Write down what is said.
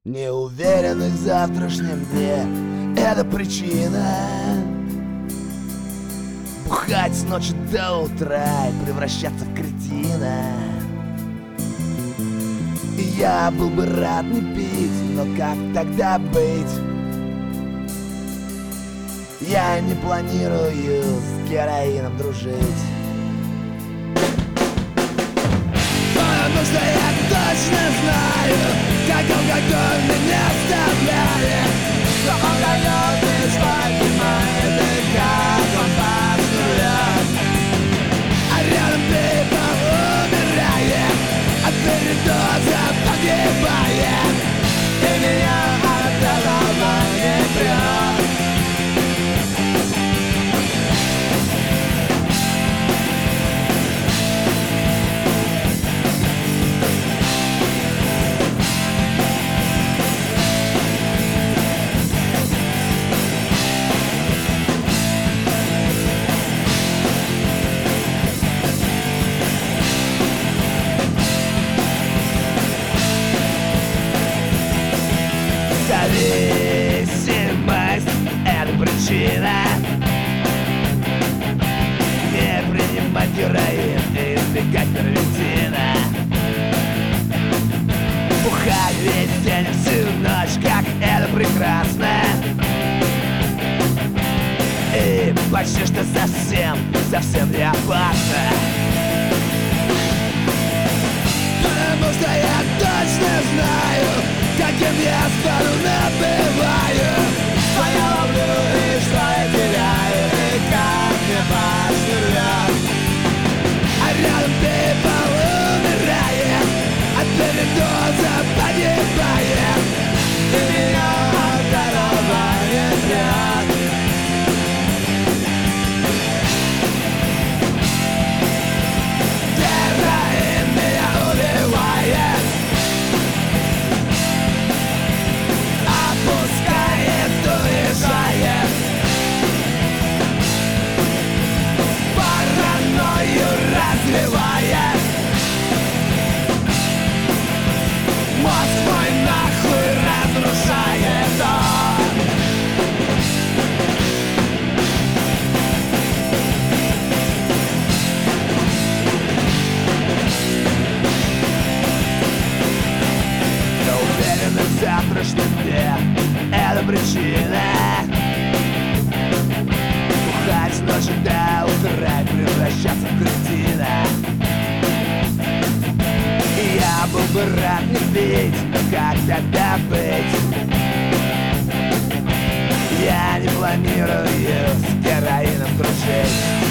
Неуверенность в завтрашнем дне — это причина бухать с ночи до утра и превращаться в кретина. И я был бы рад не пить, но как тогда быть? Я не планирую с героином дружить, потому что я точно знаю, как алкоголь меня оставляет, что он дает и спать понимает, и как он построен. А рядом people умирает, от передоза погибает, и меня от этого не прет. Зависимость — это причина не принимать героин и избегать первитина. Бухать весь день и всю ночь, как это прекрасно, и почти что совсем не опасно, потому что я точно знаю, каким я стану, напиваю, что я ловлю и что я теряю, и как мне поступят. А рядом people умирает, от передоза погибает, и меня от этого не прет. Героин меня убивает, опускает, уезжает, паранойю развивает, мозг мой нахуй разрушает он. Я уверен в завтрашнем дне — это причина бухать с ночи до утра и превращаться в кретина. И я был бы рад не пить, но как тогда быть? Я не планирую с героином дружить.